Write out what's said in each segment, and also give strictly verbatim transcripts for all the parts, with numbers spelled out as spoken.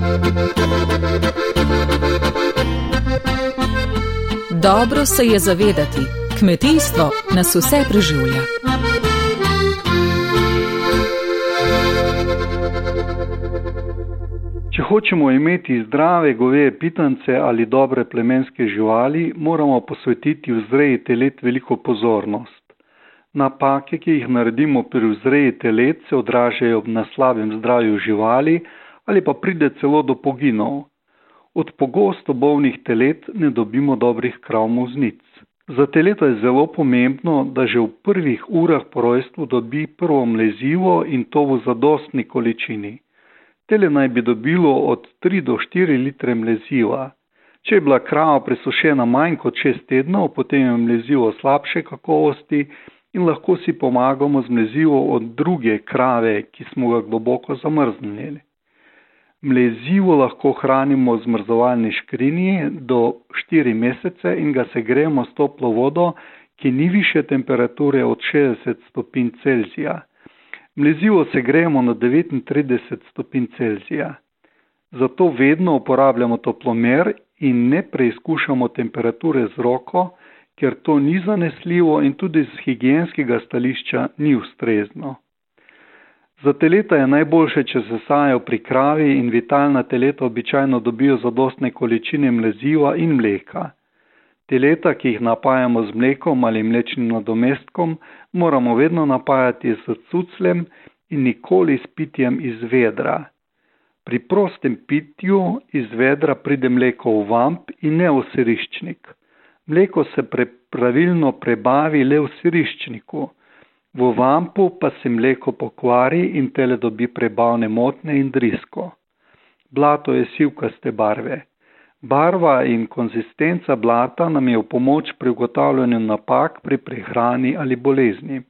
Dobro se je zavedati, kmetijstvo nas vse preživlja. Če hočemo imeti zdrave goveje pitance ali dobre plemenske živali, moramo posvetiti vzreji telet veliko pozornost. Napake, ki jih naredimo pri vzreji telet, se odražajo na slabem zdravju živali ali pa pride celo do poginov. Od pogosto bolnih telet ne dobimo dobrih krav muznic. Za teleto je zelo pomembno, da že v prvih urah po rojstvu dobi prvo mlezivo in to v zadostni količini. Tele naj bi dobilo od tri do štiri litre mleziva. Če je bila krava presušena manj kot šest tednov, potem je mlezivo slabše kakovosti in lahko si pomagamo z mlezivo od druge krave, ki smo ga globoko zamrznili. Mlezivo lahko hranimo v zmrzovalni škrinji do štiri mesece in ga segrejemo s toplo vodo, ki ni više temperature od šestdeset stopinj Celzija. Mlezivo segrejemo na devetintrideset stopinj Celzija. Zato vedno uporabljamo toplomer in ne preizkušamo temperature z roko, ker to ni zanesljivo in tudi z higienskega stališča ni ustrezno. Za teleta je najboljše, če se sajajo pri kravi in vitalna teleta običajno dobijo zadostne količine mleziva in mleka. Teleta, ki jih napajamo z mlekom ali mlečnim nadomestkom, moramo vedno napajati s cucljem in nikoli s pitjem iz vedra. Pri prostem pitju iz vedra pride mleko v vamp in ne v siriščnik. Mleko se pre, pravilno prebavi le v siriščniku. V vampu pa se mleko pokvari in tele dobi prebavne motnje in drisko. Blato je sivkaste barve. Barva in konzistenca blata nam je v pomoč pri ugotavljanju napak pri prehrani ali bolezni.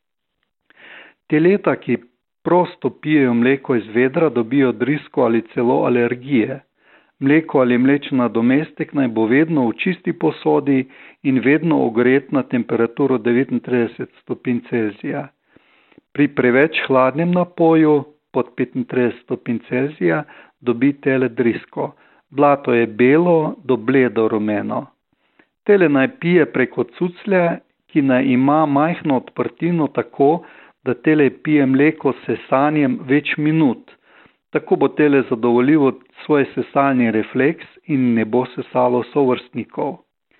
Teleta, ki prosto pijejo mleko iz vedra, dobijo drisko ali celo alergije. Mleko ali mlečni nadomestek naj bo vedno v čisti posodi in vedno ogret na temperaturo devetintrideset stopinj Celzija. Pri preveč hladnem napoju pod petintrideset stopinj Celzija dobi tele drisko. Blato je belo do bledo rumeno. Tele naj pije preko cuclja, ki naj ima majhno odprtino tako, da tele pije mleko s sesanjem več minut. Tako bo tele zadovoljivo svoj sesalni refleks in ne bo sesalo sovrstnikov.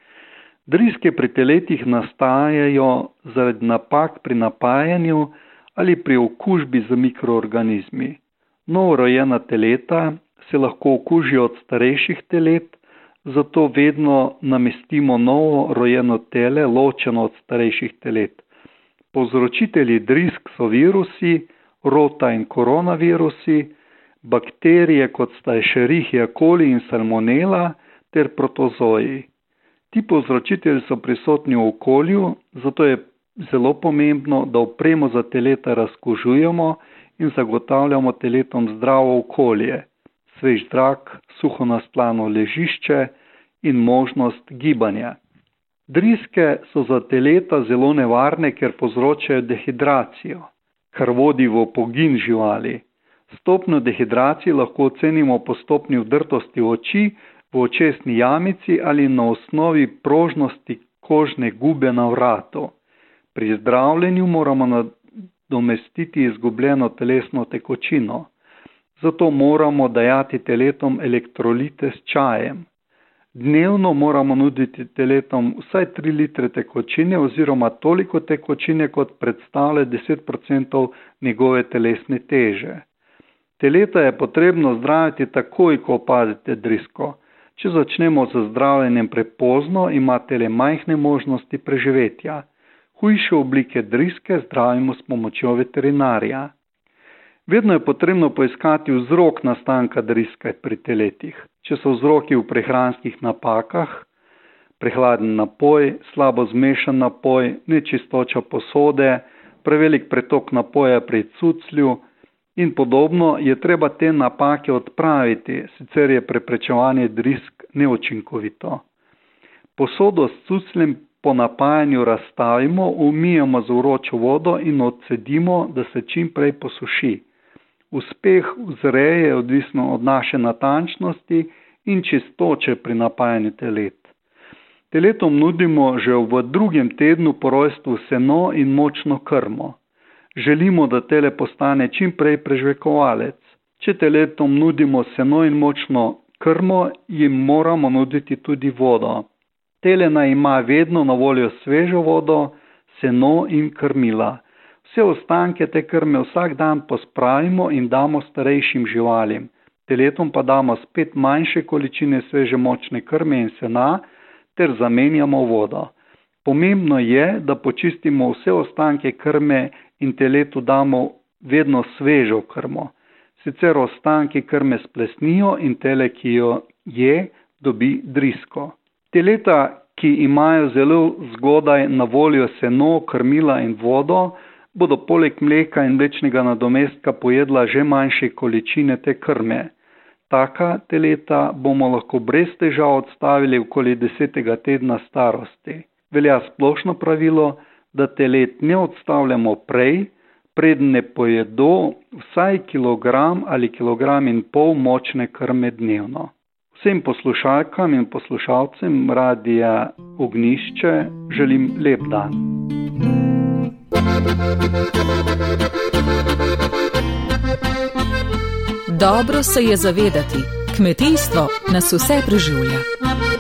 Driske pri teletih nastajajo zaradi napak pri napajanju ali pri okužbi z mikroorganizmi. Novorojena teleta se lahko okužijo od starejših telet, zato vedno namestimo novo rojeno tele ločeno od starejših telet. Povzročitelji drisk so virusi, rota in koronavirusi, bakterije kot sta Escherichia coli in Salmonella ter protozoji. Ti povzročitelji so prisotni v okolju, zato je zelo pomembno, da opremo za teleta razkužujemo in zagotavljamo teletom zdravo okolje, svež zrak, suho nastlano ležišče in možnost gibanja. Driske so za teleta zelo nevarne, ker povzročajo dehidracijo, kar vodi v pogin živali. Stopnjo dehidracije lahko ocenimo po stopnji vdrtosti oči, v očesni jamici ali na osnovi prožnosti kožne gube na vratu. Pri zdravljenju moramo nadomestiti izgubljeno telesno tekočino. Zato moramo dajati teletom elektrolite s čajem. Dnevno moramo nuditi teletom vsaj tri litre tekočine oziroma toliko tekočine, kot predstavlja deset procentov njegove telesne teže. Teleta je potrebno zdraviti takoj, ko opazite drisko. Če začnemo z zdravljenjem prepozno, ima tele majhne možnosti preživetja. Hujše oblike driske zdravimo s pomočjo veterinarja. Vedno je potrebno poiskati vzrok nastanka driske pri teletih. Če so vzroki v prehranskih napakah, prehladen napoj, slabo zmešan napoj, nečistoča posode, prevelik pretok napoja pri cuclju in podobno, je treba te napake odpraviti, sicer je preprečevanje drisk neučinkovito. Posodo s cucljem po napajanju razstavimo, umijemo z vročo vodo in odcedimo, da se čim prej posuši. Uspeh vzreje je odvisno od naše natančnosti in čistoče pri napajanju telet. Teletom nudimo že v drugem tednu po rojstvu seno in močno krmo. Želimo, da tele postane čim prej prežvekovalec. Če teletom nudimo seno in močno krmo, jim moramo nuditi tudi vodo. Telena ima vedno na voljo svežo vodo, seno in krmila. Vse ostanke te krme vsak dan pospravimo in damo starejšim živalim. Teletom pa damo spet manjše količine sveže močne krme in sena ter zamenjamo vodo. Pomembno je, da počistimo vse ostanke krme in teletu damo vedno svežo krmo. Sicer ostanki krme splesnijo in tele, ki jo je, dobi drisko. Teleta, ki imajo zelo zgodaj na voljo seno, krmila in vodo, bodo poleg mleka in mlečnega nadomestka pojedla že manjše količine te krme. Taka teleta bomo lahko brez težav odstavili okoli desetega tedna starosti. Velja splošno pravilo, da telet ne odstavljamo prej, preden ne pojedo vsaj kilogram ali kilogram in pol močne krme dnevno. Vsem poslušalkam in poslušalcem Radia Ognjišče želim lep dan. Dobro se je zavedati, kmetijstvo nas vse preživlja.